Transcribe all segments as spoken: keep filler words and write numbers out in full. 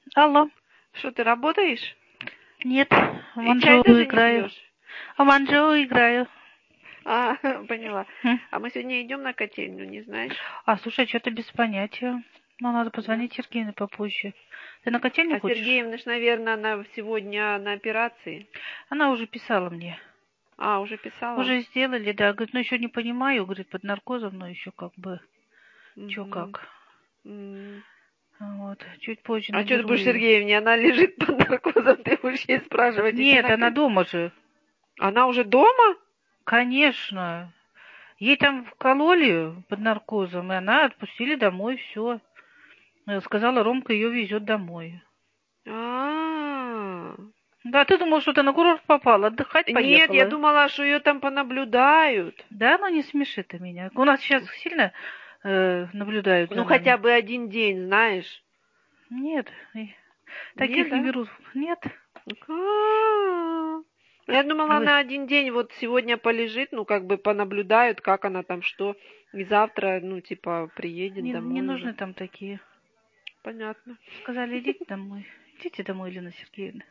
Алло. Что, ты работаешь? Нет, в И чай Анжоу даже не играю. пьешь? А в Анжоу играю. А, поняла. Хм. А мы сегодня идем на котельную, не знаешь? А, слушай, что-то без понятия. Ну, надо Да. позвонить Сергеевне попозже. Ты на котельную А хочешь? Сергеевна ж, наверное, она сегодня на операции. Она уже писала мне. А, уже писала? Уже сделали, да. Говорит, ну еще не понимаю, говорит, под наркозом, но еще как бы, чё Мгм. как. М. Вот, чуть позже А что ты наберу будешь ее. Сергеевне? Она лежит под наркозом, ты будешь ей спрашивать, идти Нет, на она ко- дома же. Она уже дома? Конечно. Ей там вкололи под наркозом, и она отпустили домой, все. Сказала, Ромка ее везет домой. А. Да, ты думал, что ты на курорт попала, отдыхать Нет, я поехала. думала, что ее там понаблюдают. Да, ну не смеши ты меня. У нас сейчас сильно э, наблюдают Ну, за хотя нами. бы один день, знаешь. Нет, и Нет, таких не да? берут. Нет. А. Я думала, Вы- она один день вот сегодня полежит, ну, как бы понаблюдают, как она там, что, и завтра, ну, типа, приедет Не, не домой уже. нужны там такие. Понятно. Сказали, идите домой. Идите домой, Елена Сергеевна.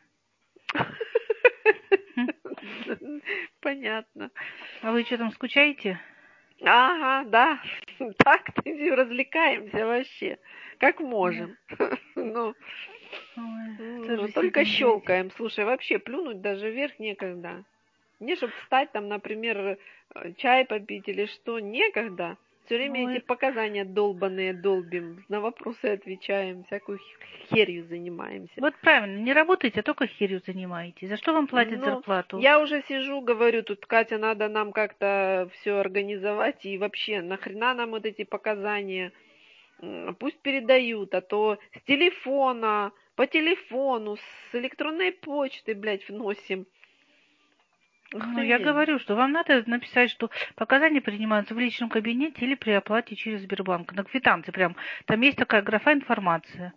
Хм. Понятно. А вы что там скучаете? Ага, да. Так-то и развлекаемся вообще, как Да. можем. Ну, Ой, ну, тоже только сидим, блядь. щелкаем. Слушай, вообще плюнуть даже вверх некогда. Не, чтобы встать там, например, э, чай попить или что, некогда. Все время эти Ой, показания долбаные долбим, на вопросы отвечаем, всякую херью занимаемся. вот правильно, не работаете, а только херью занимаетесь. За что вам платят Ну, зарплату? я уже сижу, говорю, тут, Катя, надо нам как-то все организовать, и вообще, нахрена нам вот эти показания? М, Пусть передают, а то с телефона, по телефону, с электронной почты, блядь, вносим. Ну, я Охренеть. говорю, что вам надо написать, что показания принимаются в личном кабинете или при оплате через Сбербанк. На квитанции прям. Там есть такая графа информация.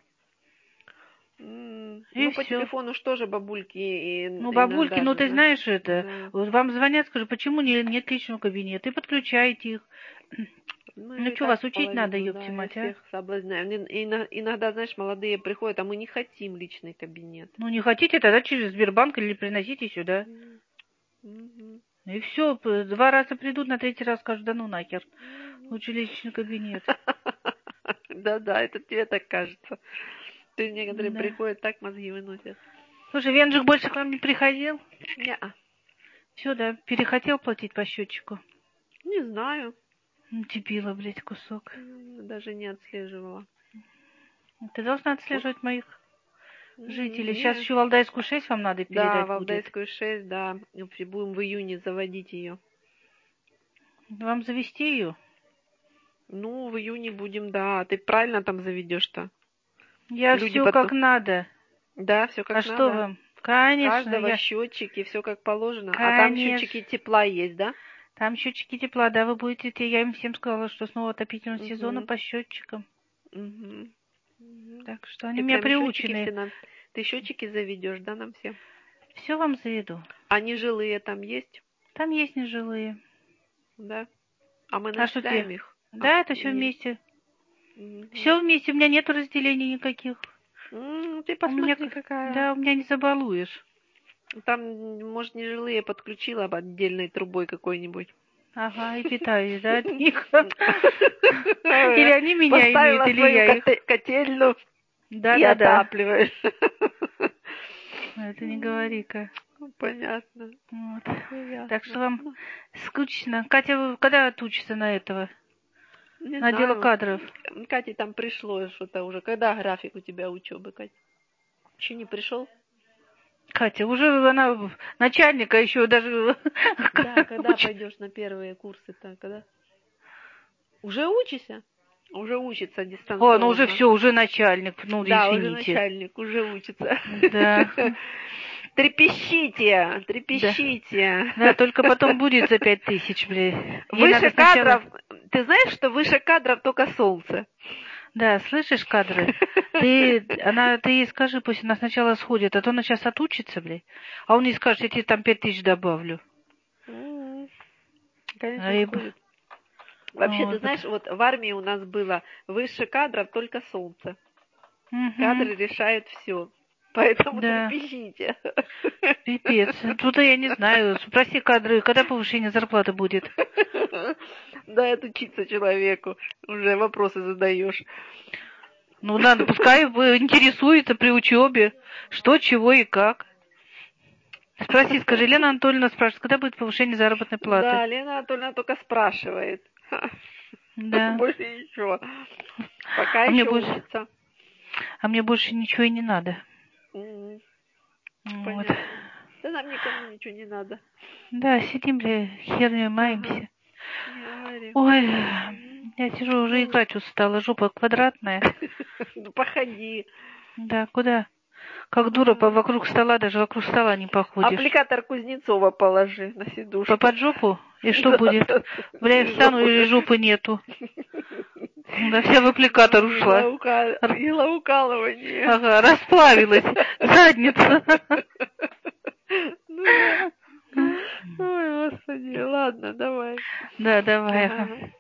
М, И Ну, по все. телефону что же бабульки и- Ну, бабульки, иногда ну же, ты да? знаешь это. Да. Вот вам звонят, скажи, почему не, нет личного кабинета? И подключаете их. Мы Ну же и что, так вас учить надо, половину, ёпти да, и мать, а? всех соблазняем. Ин- ина- Иногда, знаешь, молодые приходят, а мы не хотим личный кабинет. Ну, не хотите, тогда через Сбербанк или приносите сюда. М, мгм, И все, два раза придут, на третий раз скажут, да ну нахер. мгм. Лучше личный кабинет. Да-да, это тебе так кажется. Ты некоторые Да. приходят, так мозги выносят. Слушай, Венжик больше к вам не приходил? Не, Все, да, перехотел платить по счетчику. не знаю. Ну, дебила, блядь, кусок. М, Даже не отслеживала. Ты должна Ой, отслеживать моих м, жителей. Сейчас не. еще Валдайскую шесть вам надо Да, передать будет. Валдайскую шесть, да. И будем в июне заводить ее. Вам завести ее? Ну, в июне будем, да. Ты правильно там заведешь-то? Я Люди все как потом... надо. Да, все А как что надо. вам? Конечно, Каждого я... счетчики, все как положено. А там Конечно. счетчики тепла есть, да? Там счетчики тепла, да, вы будете... Я им всем сказала, что снова отопительного сезона Угу, по счетчикам. угу, угу. Так что они Ты меня прям счетчики приучены. все нам... Ты счетчики заведешь, да, нам всем? Все вам заведу. А нежилые там есть? Там есть нежилые. Да? А мы А что тебе? начисляем их? А, Да, это все нет. вместе. Мгм. Все вместе, у меня нет разделений никаких. М, Ты У меня, посмотри, какая. да, у меня не забалуешь. Там, может, нежилые подключила бы отдельной трубой какой-нибудь. Ага, и питаюсь, да, от них. Или они меня имеют, Поставила или свою я их. коте- котельную и Да-да-да. отапливаешь. Это не говори-ка. Понятно. Вот. Ну, Так ясно. что вам Ну, скучно. Катя, вы когда отучится на этого? не На дело знаю. кадров? Кате там пришло что-то уже. Когда график у тебя учебы, Катя? Еще не пришел? Катя, уже она начальника еще даже... Да, когда уч- пойдешь на первые курсы-то? Когда? Уже учишься? Уже учится О, ну уже дистанционно. все, уже начальник. Ну, Да, уже извините. начальник, уже учится. Да, Трепещите, да. трепещите. Да, только потом будет за пять тысяч, блин. Ей Выше надо сначала... кадров, ты знаешь, что выше кадров только солнце? Да, слышишь, кадры? Ты, она, ты ей скажи, пусть она сначала сходит, а то она сейчас отучится, блин. А он ей скажет, я тебе там пять тысяч добавлю. М, А Конечно, ей б- сходит. Вообще, ты вот, знаешь, пот- вот в армии у нас было выше кадров только солнце. Кадры решают все. Поэтому Да. трепещите. Пипец. Тут я не знаю. Спроси кадры, когда повышение зарплаты будет? Да, отучиться человеку. Уже вопросы задаешь. Ну, надо, пускай интересуется при учебе, что, чего и как. Спроси, скажи, Лена Анатольевна спрашивает, когда будет повышение заработной платы? Да, Лена Анатольевна только спрашивает. Да. Больше ничего. Пока А мне еще больше- учится. А мне больше ничего и не надо. М, Вот. Понятно. Да нам никому ничего не надо. Да, сидим, бля, херню маемся. Не говори. Ой, М. я сижу, уже играть устала, жопа квадратная. Ну, походи. Да, куда? Как дура, по вокруг стола, даже вокруг стола не походишь. Аппликатор Кузнецова положи на сидушку. По под жопу? И что Да, будет? да, Бля, я и встану, жопу. или жопы нету. Да вся в аппликатор ушла. Иглоука- Иглоукалывание. Ага, расплавилась. Задница. Ну да. Ой, господи, ладно, давай. Да, давай. Ага.